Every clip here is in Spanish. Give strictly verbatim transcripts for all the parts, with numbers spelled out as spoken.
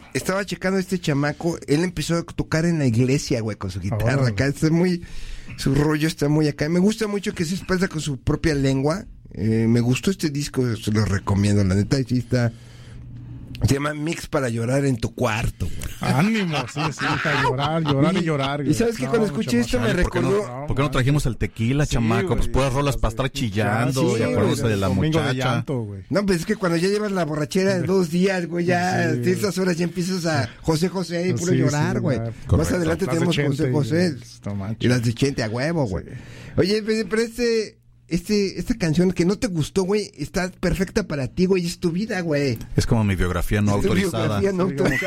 estaba checando a este chamaco, él empezó a tocar en la iglesia, güey, con su guitarra. Oh. Acá está muy, su rollo está muy acá. Me gusta mucho que se expresa con su propia lengua. Eh, me gustó este disco, se lo recomiendo, la neta, sí está. Se llama Mix para llorar en tu cuarto, güey. Ánimo, sí, sí, para llorar, llorar y, y llorar. Güey. Y sabes que no, cuando escuché esto me recordó... ¿Por qué no, ¿por qué no trajimos el tequila, sí, chamaco? Güey, pues puras rolas para estar chillando, sí, y acuérdate de la muchacha. De llanto, no, pues es que cuando ya llevas la borrachera de dos días, güey, ya sí, de esas horas ya empiezas a José José y puro sí, llorar, güey. Sí, más adelante las tenemos José José. Y, y las de Chente a huevo, güey. Sí. Oye, pero este... Este, esta canción que no te gustó, güey, está perfecta para ti, güey, es tu vida, güey. Es como mi biografía no es autorizada. Biografía no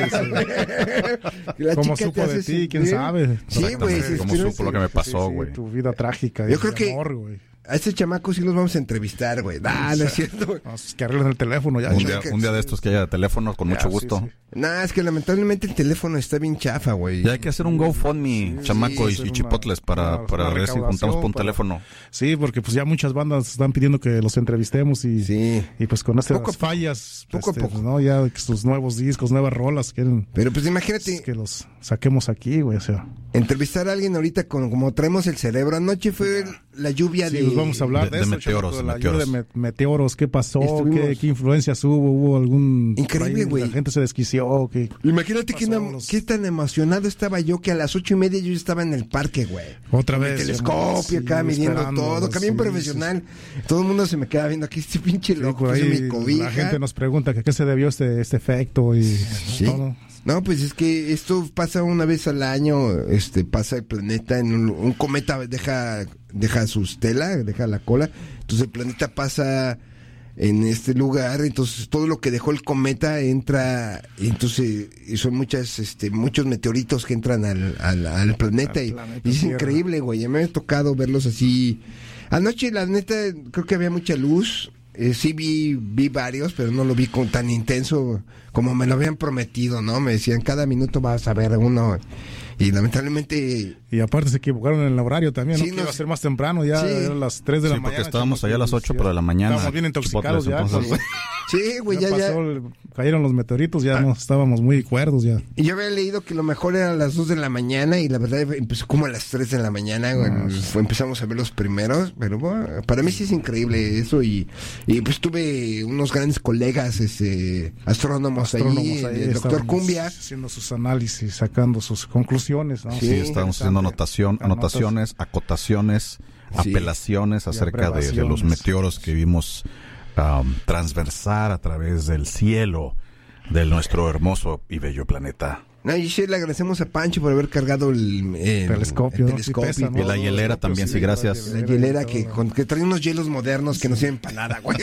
autorizada. ¿Cómo supo de ti? ¿Quién sabe? Sí, güey. ¿Cómo supo lo que me pasó, güey? Sí, sí, tu vida trágica. Yo creo que amor, güey. A este chamaco sí los vamos a entrevistar, güey. Nah, no es cierto. No, es que arreglen el teléfono ya. Un día, un día de estos que haya teléfono, con ya, mucho gusto. Sí, sí. Nah, es que lamentablemente el teléfono está bien chafa, güey. Ya hay que hacer un GoFundMe, sí, chamaco, sí, y, y chipotles para, una, para una ver si juntamos por un para... teléfono. Sí, porque pues ya muchas bandas están pidiendo que los entrevistemos y, sí. y pues con estas poco fallas, poco este, a poco, ¿no? Ya sus nuevos discos, nuevas rolas quieren. Pero pues imagínate pues, que los saquemos aquí, güey, o sea. Entrevistar a alguien ahorita con como traemos el cerebro. Anoche fue la lluvia sí, de... Pues vamos a hablar de, de, de eso, meteoros, chamaco, de meteoros. De me- meteoros, ¿qué pasó? ¿Qué, ¿Qué influencias hubo? ¿Hubo algún... Increíble, güey. La gente se desquició, ¿qué? Imagínate qué, los... qué tan emocionado estaba yo que a las ocho y media yo estaba en el parque, güey. Otra con vez. El telescopio sí, acá midiendo todo, camión sí, profesional. Sí. Todo el mundo se me queda viendo aquí este pinche loco. Sí, ahí, mi cobija. La gente nos pregunta que a qué se debió este, este efecto y sí. todo. No, pues es que esto pasa una vez al año, este pasa el planeta en un, un cometa deja deja su estela, deja la cola, entonces el planeta pasa en este lugar, entonces todo lo que dejó el cometa entra, entonces y son muchas este muchos meteoritos que entran al al, al planeta, al y, planeta y es Tierra. Increíble, güey, me ha tocado verlos así. Anoche la neta creo que había mucha luz. Eh, sí vi vi varios, pero no lo vi con tan intenso como me lo habían prometido, ¿no? Me decían, cada minuto vas a ver uno. Y lamentablemente... Y aparte se equivocaron en el horario también, ¿no? Sí, que nos... iba a ser más temprano, ya sí. eran las tres de la sí, mañana. Sí, porque estábamos allá a las ocho por la mañana. Estábamos bien intoxicados ya. Entonces... Sí, güey, ya, ya, pasó, ya. Cayeron los meteoritos, ya ah. no estábamos muy cuerdos ya. Y yo había leído que lo mejor era a las dos de la mañana y la verdad empezó como a las tres de la mañana, güey. Ah, sí. Empezamos a ver los primeros, pero bueno, para mí sí es increíble eso y, y pues tuve unos grandes colegas, este, astrónomos, astrónomos ahí, ahí el doctor Cumbia. Haciendo sus análisis, sacando sus conclusiones, ¿no? Sí, sí estábamos haciendo anotación, anotaciones, acotaciones, sí. apelaciones acerca de, de los meteoros que vimos um, transversar a través del cielo de nuestro hermoso y bello planeta. No, y sí, le agradecemos a Pancho por haber cargado el, el telescopio. El telescopio sí pesa, ¿no? Y la hielera también, sí, gracias. La hielera que, con, que trae unos hielos modernos que no sirven para nada, güey.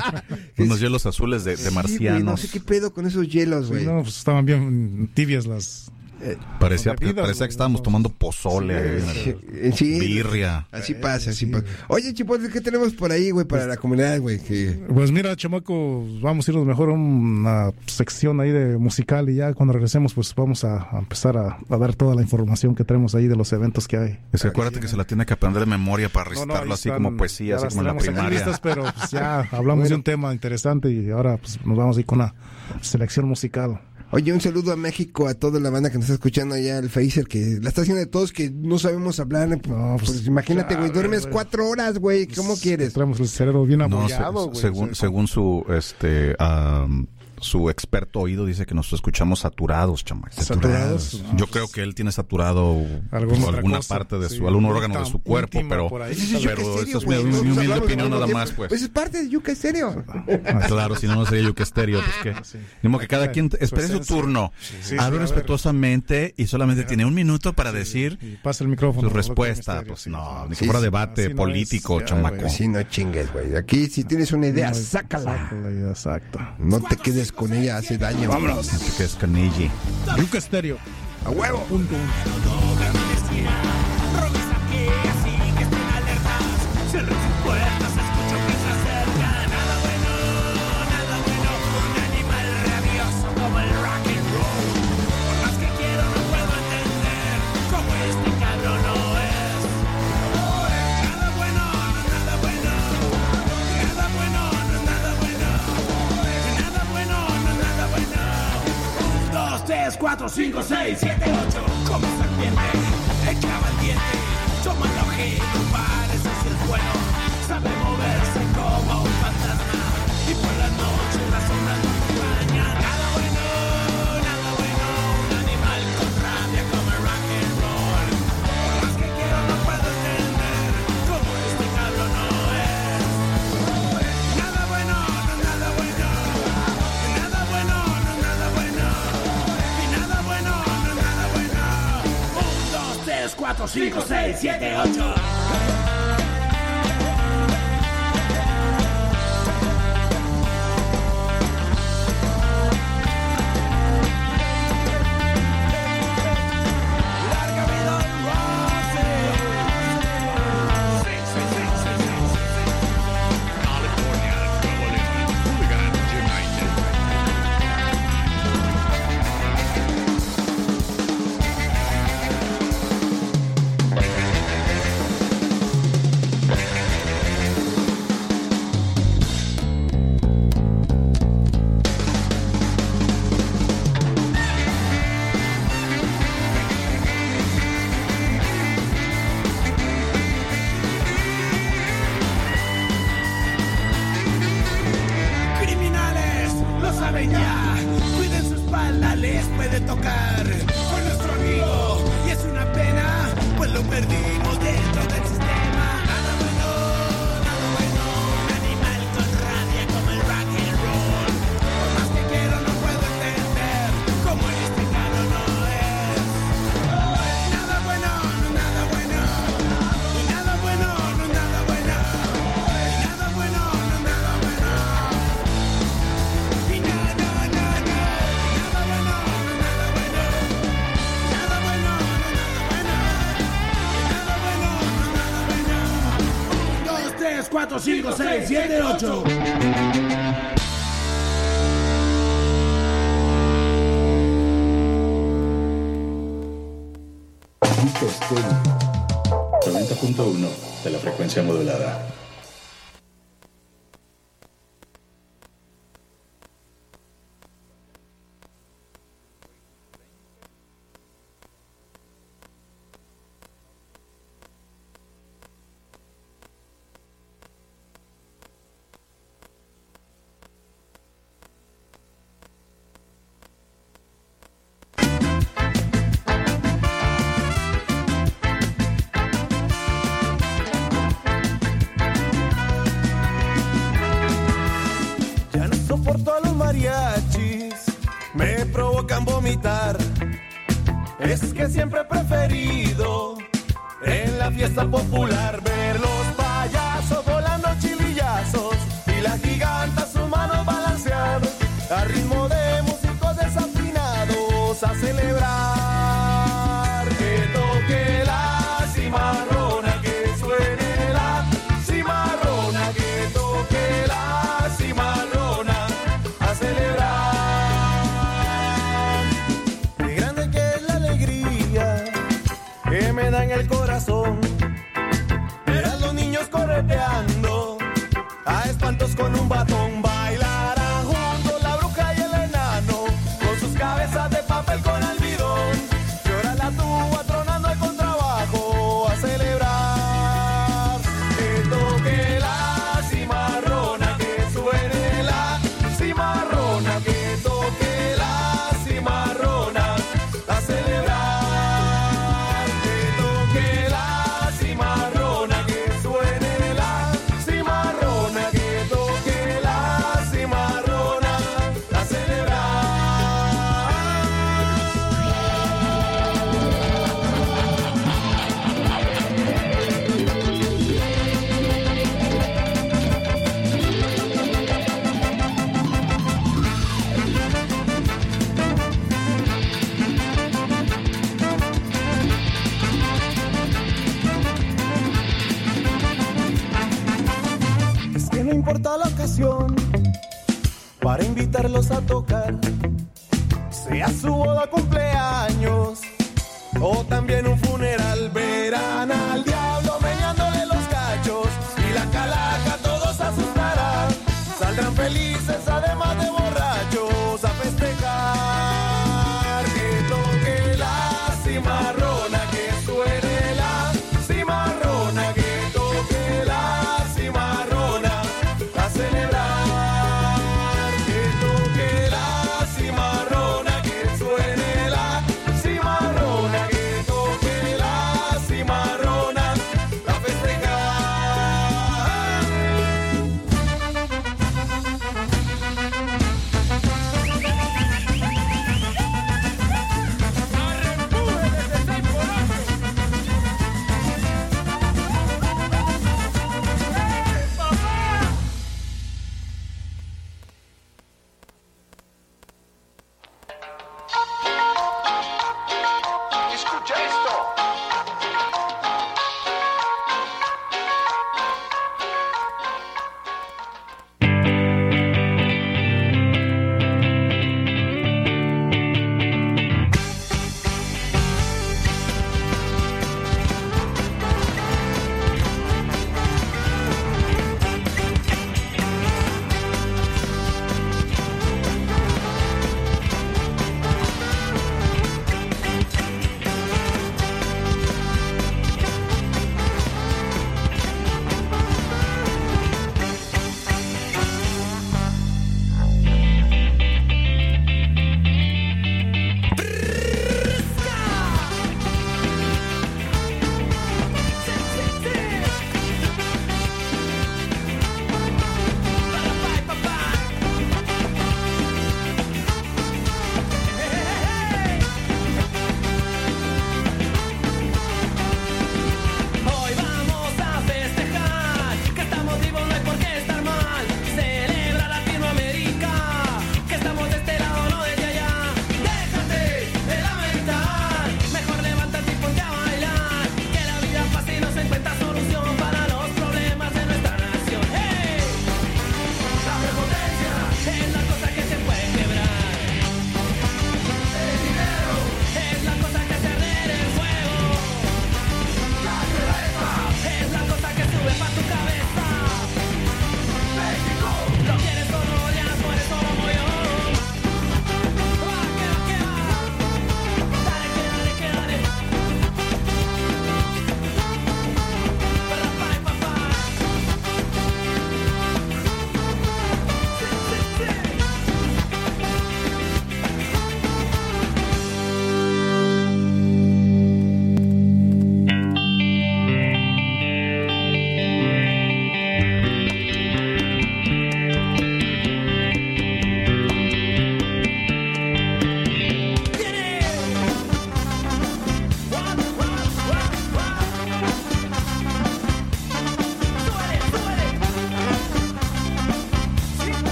Unos hielos azules de, de marcianos. Sí, güey, no sé qué pedo con esos hielos, güey. Sí, no, pues estaban bien tibias las... Eh, parecía, bebidas, parecía que estábamos tomando pozole, sí, eh, sí, birria. Así pasa, así sí. pasa. Oye, Chipotle, ¿qué tenemos por ahí, güey, para la comunidad, güey? Que... Pues mira, chamaco, vamos a irnos mejor a una sección ahí de musical y ya cuando regresemos, pues vamos a, a empezar a, a dar toda la información que tenemos ahí de los eventos que hay. Es que acuérdate que se la tiene que aprender de memoria para recitarlo no, no, así como poesía, así como en la primaria. Listas, pero pues ya hablamos bueno. de un tema interesante y ahora pues nos vamos a ir con una selección musical. Oye, un saludo a México, a toda la banda que nos está escuchando allá, el Phaser, que la está haciendo de todos, que no sabemos hablar. No, pues, pues imagínate, güey, duermes wey. cuatro horas, güey, ¿cómo pues, quieres? Traemos el cerebro bien abollado, no, se, güey. Según, según su, este, um, su experto oído dice que nos escuchamos saturados, chamac. ¿Saturados? saturados. No, Yo pues, creo que él tiene saturado alguna, alguna parte de su, sí, algún órgano de su cuerpo, pero, ahí, pero eso es mi, mi humilde opinión nada más, pues. Pues es parte de Yuca Estéreo. Ah, claro, si no, no sería Yuca Estéreo, pues que, sí. Digo que cada quien espere su turno, sí, sí, hable sí, respetuosamente y solamente sí, tiene un minuto para sí, decir y pasa el micrófono, su respuesta, pues sí, no, ni que fuera debate político, chamaco. Así no chingues, güey. Aquí si tienes una idea, sácala. Exacto. No te quedes con ella, hace daño. Vámonos. No te quedes con ella. Yuca Estéreo. A huevo. Punto uno. Dos, tres, cuatro, cinco, seis, siete, ocho. Como serpiente, el clava el diente. Toma la ojito, parece ser bueno. Sabe moverse como un fantasma. Y por la noche la sombra no acompaña. Nada bueno, nada bueno. Un animal con rabia como el rock and roll. Por más que quiero no puedo entender cómo este cabrón no es. Nada bueno, no nada bueno. Nada bueno, no nada bueno. Y nada bueno, no nada bueno. Un, dos, tres, cuatro, cinco, seis, siete, ocho. cuatro, cinco, seis, siete, ocho. noventa punto uno de la frecuencia modulada. Es que siempre he preferido en la fiesta popular ver los payasos volando chilillazos y las gigantas sus manos balancear a ritmo de músicos desafinados a celebrar. Que toque la cimarrona, que suene la cimarrona, que toque la cimarrona a celebrar. Que me da en el corazón ver a los niños correteando a espantos con un batón. Bailarán juntos la bruja y el enano con sus cabezas de papel con almidón. Llora la tuba tronando el contrabajo a celebrar. Que toque la cimarrona, que suene la cimarrona, que toque la cimarrona a celebrar. No importa la ocasión para invitarlos a tocar, sea su boda, cumpleaños o también un funeral. Verán al diablo meñándole los cachos y la calaca todos asustarán. Saldrán felices además de borrachos a festejar.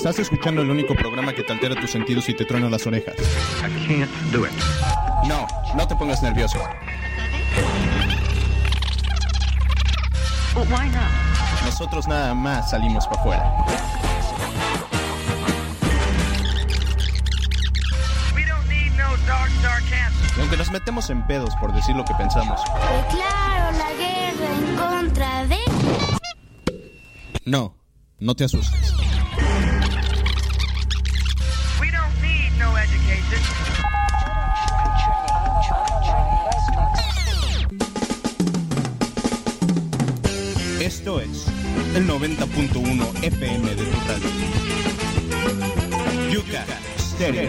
Estás escuchando el único programa que te altera tus sentidos y te truena las orejas. I can't do it. No, no te pongas nervioso. But why not? Nosotros nada más salimos para afuera. We don't need no dark, dark answers. Y aunque nos metemos en pedos por decir lo que pensamos. Declaro la guerra en contra de... No, no te asustes. We don't need no education. Esto es el noventa punto uno F M de tu radio. Yucca Stereo.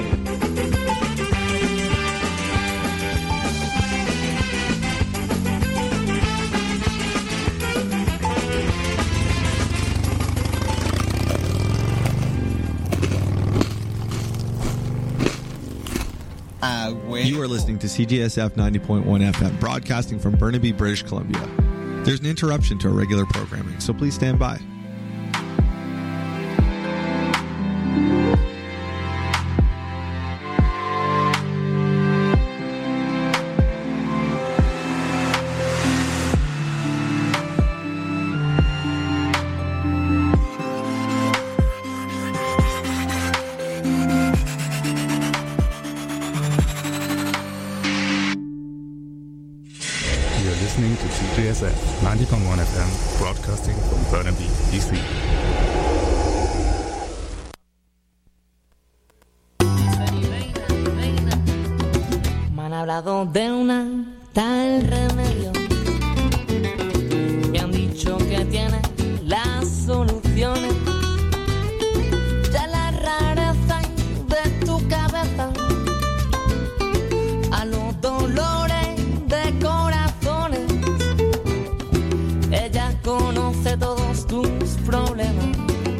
Uh, you are listening to C G S F ninety point one F M, broadcasting from Burnaby, British Columbia. There's an interruption to our regular programming, so please stand by. Listening to C G S F ninety point one F M, broadcasting from Burnaby, D C. Me han hablado de una tal Remedio. Me han dicho que tiene las soluciones de la rareza de tu cabeza a los dolores de corazones. Ella conoce todos tus problemas,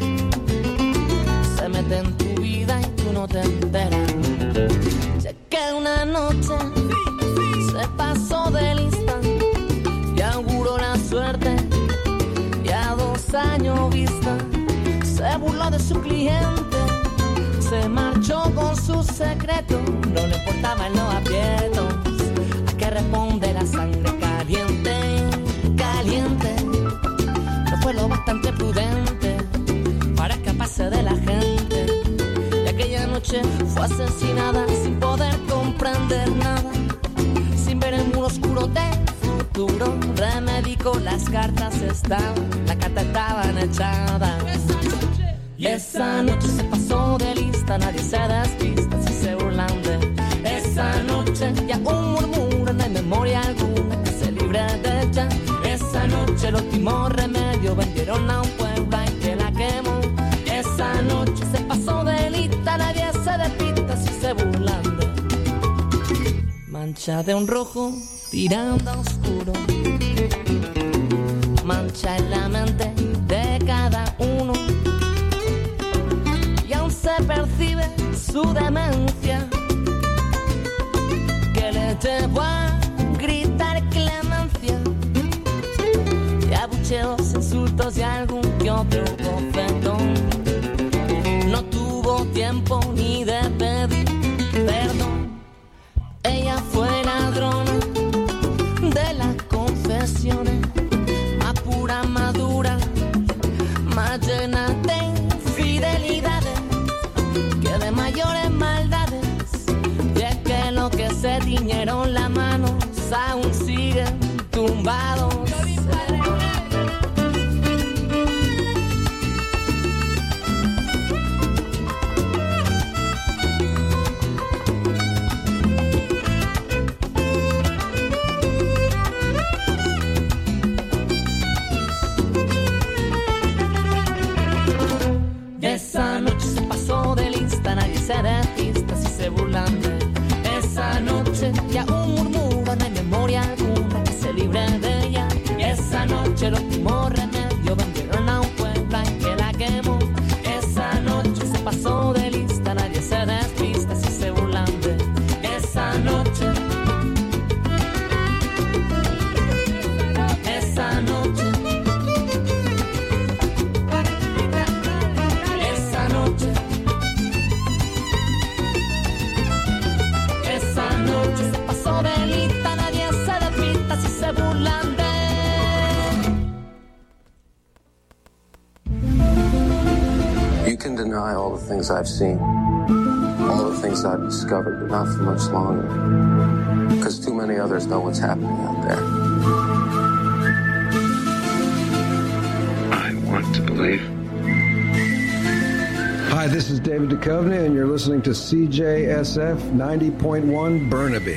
se mete en tu vida y tú no te enteras. Sé que una noche se pasó de lista y auguró la suerte, y a dos años vista se burló de su cliente, se marchó con sus secretos, no le importaban los aprietos. ¿A qué responde la sangre caliente? Caliente. No fue lo bastante prudente para escaparse de la gente, y aquella noche fue asesinada sin poder comprender nada, sin ver el muro oscuro del futuro. Remedico, las cartas estaban, las cartas estaban echadas. Y esa noche se pasó de lista, nadie se despista si se burlan de esa noche. Y aún murmuran, no hay memoria alguna que se libre de ella. Esa noche el último remedio vendieron a un pueblo y que la quemó. Esa noche se pasó de lista, nadie se despista si se burlan de mancha de un rojo tirando a oscuro, mancha en la mente de cada uno, y aún se percibe su demencia que le llevó a gritar clemencia, y abucheos, insultos y algún que otro bofetón. No tuvo tiempo ni de pedir perdón. Ella fue ladrona de las confesiones, más pura, madura, más llena de infidelidades que de mayores maldades. Y es que los que se tiñeron las manos aún siguen tumbados. deny all the things I've seen, all the things I've discovered, but not for much longer, because too many others know what's happening out there. I want to believe. Hi, this is David Duchovny, and you're listening to C J S F ninety point one Burnaby.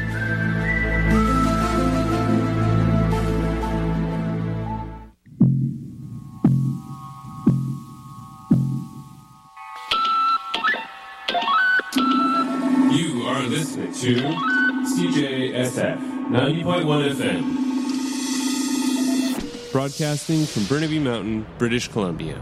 You are listening to C J S F ninety point one F M. Broadcasting from Burnaby Mountain, British Columbia.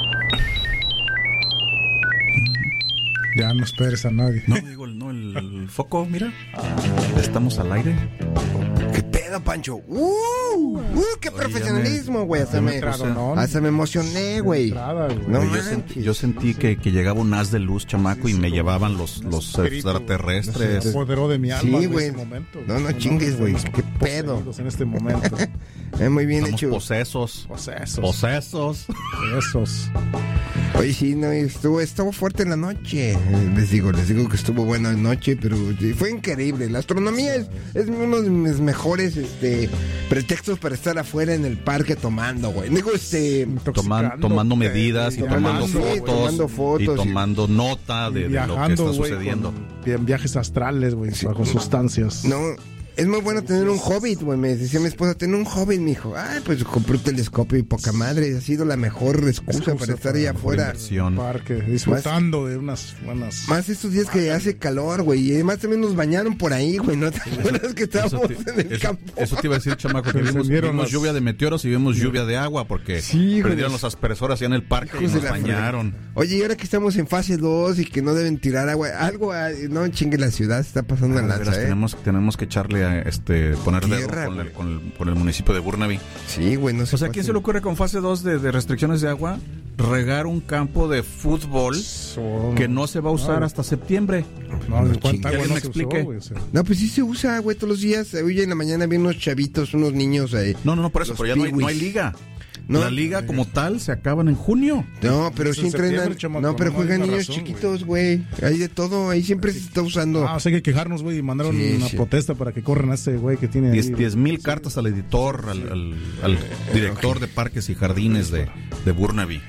Ya no esperes a nadie. No, digo, no, el, el foco, mira. Estamos al aire. ¿Qué pedo, Pancho? ¡Uh! ¡Uh! ¡Qué Oye, profesionalismo, güey! Hasta, me, no, hasta me emocioné, güey. No, yo, sentí, yo sentí que, que llegaba un haz de luz, chamaco, y me llevaban los, los extraterrestres. Se apoderó de mi alma sí, en güey. ese momento. No, no chingues, güey. ¿Qué pedo? En este momento. Es muy bien Estamos hecho. Posesos. Posesos. Posesos. Posesos. Oye, sí, no, estuvo, estuvo fuerte en la noche. Les digo, les digo que estuvo buena la noche, pero fue increíble. La astronomía es, es uno de mis mejores este, pretextos para estar afuera en el parque tomando, güey. Digo, este... Toman, tomando medidas y tomando, sí, fotos, tomando fotos. Y tomando nota de, de lo que está sucediendo. En viajes astrales, güey, sí, bajo sustancias. No... Es muy bueno tener un hobbit, güey. Me decía mi esposa, tener un hobbit, mijo. Ay, pues compré un telescopio y poca madre. Ha sido la mejor excusa, excusa para estar allá afuera. Parque, disfrutando más, de unas buenas. Más estos días que hace calor, güey. Y además también nos bañaron por ahí, güey. ¿No te acuerdas que estábamos te, en el eso, campo? Eso te iba a decir, chamaco, que vimos, vimos las... lluvia de meteoros y vimos lluvia de agua porque sí, perdieron los aspersores allá en el parque y nos bañaron. Oye, y ahora que estamos en fase dos y que no deben tirar agua, algo, no chingue la ciudad, se está pasando en lanza, ¿eh? Tenemos, tenemos que echarle a este... poner dedo con el, con, el, con el municipio de Burnaby. Sí, güey, no sé. O sea, ¿quién se le ocurre con fase dos de, de restricciones de agua regar un campo de fútbol so, que no se va a usar no, hasta septiembre? No, no, ¿cuánta agua no me se explique? Usó, güey, o sea. No, pues sí se usa, güey, todos los días. Hoy en la mañana vi unos chavitos, unos niños ahí. No, no, no, por eso, pero ya no hay, no hay liga. No, la liga como tal se acaban en junio. No, pero sí entrenan. No, pero juegan no niños razón, chiquitos, güey. Hay de todo, ahí siempre se está usando. Ah, o sea, hay que quejarnos, güey, y mandaron sí, una sí. protesta para que corran a ese güey que tiene diez mil cartas al editor, al, al, al director okay. de parques y jardines de, de Burnaby.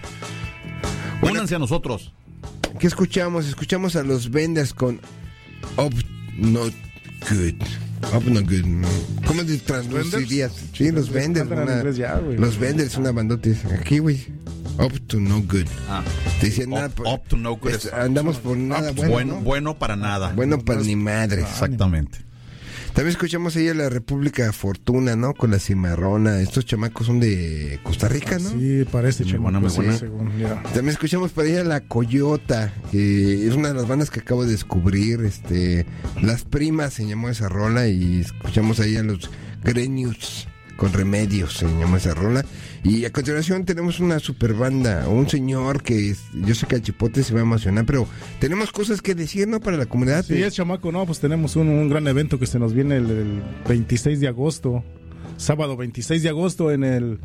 Bueno, únanse a nosotros. ¿Qué escuchamos? Escuchamos a los Vendors con Up Not Good. Up Not Good. ¿Cómo te traducirías? Sí, los Vendors. Una, ya, los Vendors, una bandota. Aquí, güey. Up to no good. Ah, te decían up, nada. Up to no good. Es, andamos por nada bueno. Bueno, ¿no? bueno para nada. Bueno para ni madre. Exactamente. También escuchamos ahí a la República Fortuna, ¿no? Con la cimarrona. Estos chamacos son de Costa Rica, ¿no? Sí, parece chamaco. Buena, muy buena. Según, yeah. También escuchamos por ahí a la Coyota, que es una de las bandas que acabo de descubrir. Este, Las Primas se llamó esa rola, y escuchamos ahí a los Grenius con Remedios, se llamó esa rola. Y a continuación tenemos una super banda, un señor que es, yo sé que el Chipote se va a emocionar, pero tenemos cosas que decir, ¿no? Para la comunidad. Sí, es chamaco, no, pues tenemos un, un gran evento que se nos viene el, el veintiséis de agosto, sábado veintiséis de agosto en el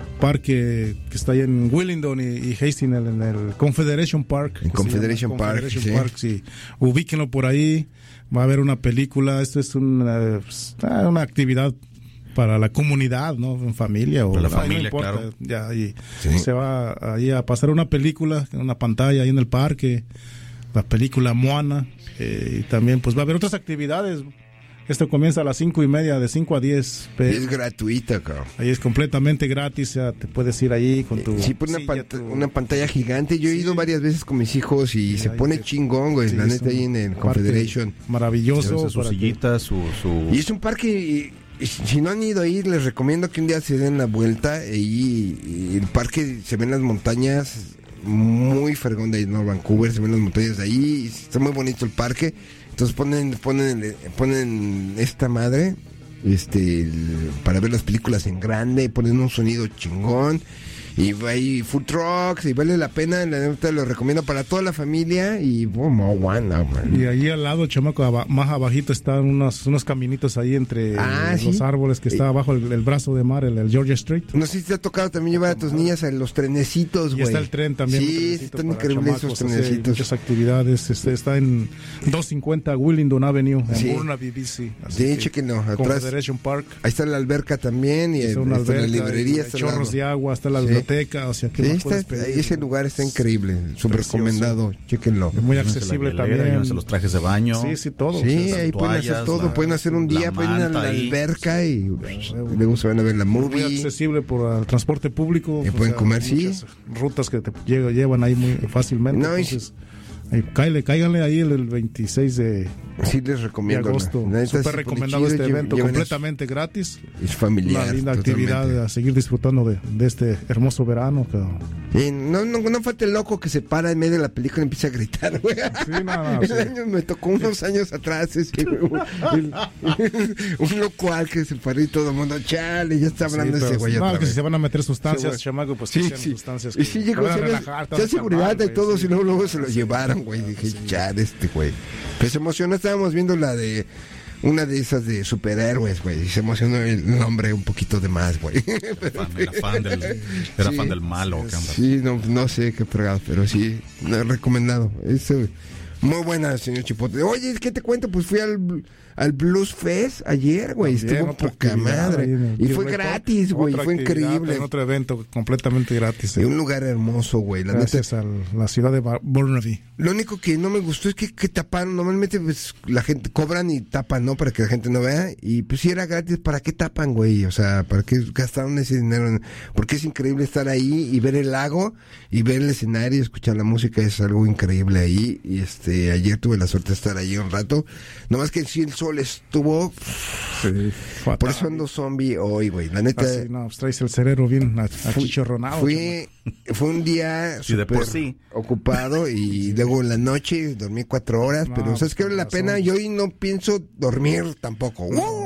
parque que está ahí en Willingdon y, y Hastings, en el Confederation Park. En Confederation Park, Confederation sí. Park, sí. Ubíquenlo por ahí, va a haber una película, esto es una, una actividad para la comunidad, ¿no? En familia o para la no, familia, no importa, claro. Ya, y sí. Se va ahí a pasar una película en una pantalla ahí en el parque, la película Moana, eh, y también pues va a haber otras actividades. Esto comienza a las cinco y media, de cinco a diez. Pero es gratuita, cabrón. Ahí es completamente gratis, ya te puedes ir ahí con tu... Sí, pone una, pant- tu... una pantalla gigante. Yo he sí. ido varias veces con mis hijos y sí, se pone te... chingón, güey. Sí, la neta, ahí en el Confederation. Maravilloso. Su sillita, que... su, su... Y es un parque... Y, si no han ido ahí, les recomiendo que un día se den la vuelta. Y, y el parque, se ven las montañas muy fregón de ahí, ¿no? Vancouver, se ven las montañas de ahí. Está muy bonito el parque. Entonces ponen ponen ponen esta madre este el, para ver las películas en grande, ponen un sonido chingón. Y hay food trucks y vale la pena, la neta lo recomiendo para toda la familia y oh, marihuana, man. Y ahí al lado, chamaco, aba- más abajito están unos, unos caminitos ahí entre Ah, los ¿sí? árboles que está abajo el, el brazo de mar, el, el Georgia Street. No sé si te ha tocado también llevar a tus niñas a los trenecitos, Y güey. está el tren también. un Sí, trenecito están para increíbles esos chamacos, así, trenecitos. muchas actividades. Este, está en doscientos cincuenta Willingdon Avenue, en Sí. Burnaby, B C. Así Sí, que, chéquenlo, atrás. Confederation Park. Ahí está la alberca también y Está el- una está la alberca, librería. hay está al chorros lado. de agua, está la Sí. biblioteca, o sea, ¿qué Sí, más está- puedes pedir? ese lugar está increíble, súper Precioso. recomendado, chéquenlo. Muy Llévense la accesible hielera, también. llévense los trajes de baño. Sí, sí, todo. Sí, O sea, ahí pueden hacer toallas, todo, la- pueden hacer un día, la pueden ir a manta la ahí. alberca y, y luego se van a ver la muy movie. accesible por el transporte público. Y o pueden sea, comer, sí. muchas rutas que te lle- llevan ahí muy fácilmente. No, y- entonces, ahí, cáiganle, cáiganle ahí el, el veintiséis de, Sí, les de recomiendo. agosto. la neta, sí, Súper pone recomendado chido, este lleven- evento, lleven completamente gratis. eso. Es familiar. Una linda totalmente. actividad a seguir disfrutando de, de este hermoso verano. cabrón. Y no, no, no falta el loco que se para en medio de la película y empieza a gritar, güey. Sí, no, no, El sí. año me tocó unos años atrás ese, güey. Un, un locual que se paró y todo el mundo, chale, ya está hablando Sí, ese pero- güey no, otra que vez. si se van a meter sustancias, Sí, chamaco, pues Sí, que sean sí. sustancias Y que sí llegó, te van a se ve- relajar, te ya van a seguridad calmar, y todo, güey, si sí. luego, luego se lo llevaron, güey. Dije, chale, este güey. Pues se emocionó, estábamos viendo la de una de esas de superhéroes, güey. Y se emocionó el nombre un poquito de más, güey. Fan, era fan del, era Sí, fan del malo. ¿qué onda? Sí, no, no sé qué fregado, pero sí, no, recomendado. Es, eh, muy buena, señor Chipote. Oye, ¿qué te cuento? Pues fui al, al Blues Fest ayer, güey. También, Estuvo otra poca actividad madre. ahí en el Y fue Gilbert gratis, Park. güey. Otra Fue actividad, increíble. en otro evento completamente gratis. Y eh. un lugar hermoso, güey. La neta, Gracias a la ciudad de Bar- Burnaby. lo único que no me gustó es que, que taparon. Normalmente pues, la gente cobran y tapan, ¿no? Para que la gente no vea. Y pues si era gratis, ¿para qué tapan, güey? O sea, ¿para qué gastaron ese dinero? en- Porque es increíble estar ahí y ver el lago y ver el escenario y escuchar la música. Es algo increíble ahí. Y este, ayer tuve la suerte de estar ahí un rato. Nomás que sí, el sol estuvo. Sí, Por eso ando zombie hoy, güey. La neta. Así, no, pues traes el cerebro bien Fui- achicharronado. Fui, fue un día Y de por súper sí. ocupado y luego en la noche dormí cuatro horas, No, pero ¿sabes qué vale la razón. pena? Yo hoy no pienso dormir tampoco.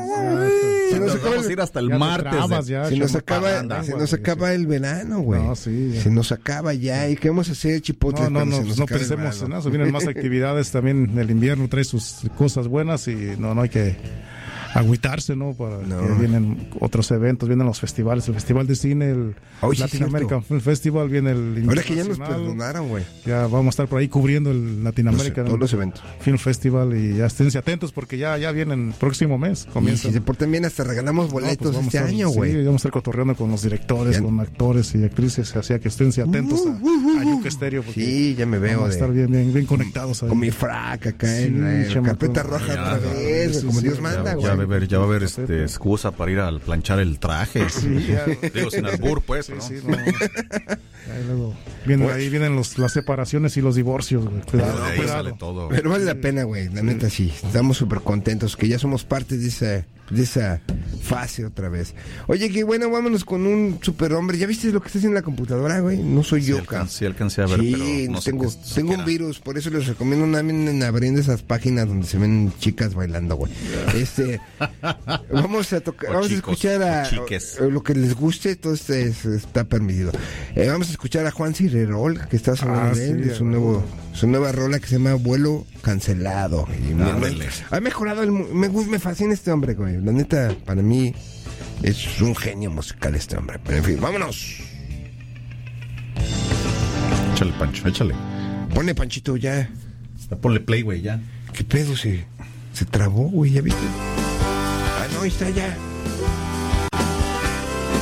Se nos Nos acaba vamos el- a ir hasta el Ya te martes. trabas, de- ya, se nos chamaco. acaba, parranda. se nos Sí, acaba sí. el verano, güey. No, sí, ya. Se nos acaba ya. ¿Y qué vamos a hacer, Chipotle? No, no, cuando no, se nos no acabe el pensemos en verano? eso. Vienen más actividades también. El invierno trae sus cosas buenas y no, no hay que agüitarse, ¿no? Para No. que vienen otros eventos, vienen los festivales, el Festival de Cine, el Oye, sí, Latin cierto. American Film Festival, viene el Ahora que ya nos Internacional. perdonaron, güey. Ya vamos a estar por ahí cubriendo el Latin Los- American todos los eventos. Film Festival y ya esténse atentos porque ya, ya vienen el próximo mes. Y Comienza. si se portan bien, hasta regalamos No, pues boletos vamos este a estar- año, güey. Sí, vamos a estar cotorreando con los directores, Ya. con actores y actrices, así que esténse atentos a, a Yuca Stereo. porque Sí, ya me veo. Vamos a de- estar bien, bien, bien conectados ahí. Con mi frac acá Sí, en la chamaco. carpeta roja Ya, otra ya, vez, sí, como sí, Dios ya, manda, Ya, güey. ya va a haber, ya va a haber este, excusa para ir a planchar el traje. Sí, ya. Digo, sin albur, pues. Sí, ¿no? sí, no. Ahí luego vienen, ahí vienen los, las separaciones y los divorcios, güey. Cuidado, De ahí cuidado. sale todo. Pero vale la pena, güey. La neta sí. Estamos súper contentos que ya somos parte de esa, de esa fase otra vez. Oye, que bueno, vámonos con un superhombre. ¿Ya viste lo que está haciendo la computadora, güey? No soy Sí, yo, alcan- cabrón. sí alcancé a ver, Sí, pero no sé tengo, qué es- tengo qué un era. virus, por eso les recomiendo una en abriendo esas páginas donde se ven chicas bailando, güey. Este, vamos a tocar, O vamos chicos, a escuchar a o chiques. o- lo que les guste, todo este es- está permitido. Eh, vamos a escuchar a Juan Cirerol, que está sonando Ah, de él, sí, de su a nuevo, su nueva rola que se llama Vuelo Cancelado. Y me- Ándale. me- ha mejorado el, mu- me gusta, me fascina este hombre, güey. La neta, para mí es un genio musical este hombre. Pero en fin, vámonos. Échale, Pancho, échale. Pone Panchito ya. Ponle play, güey, ya. ¿Qué pedo? Se, se trabó, güey, ¿ya viste? Ah, no, ahí está ya.